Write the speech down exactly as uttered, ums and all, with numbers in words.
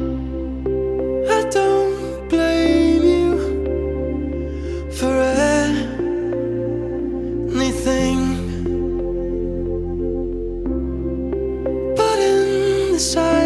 I don't blame you for anything, but in the silence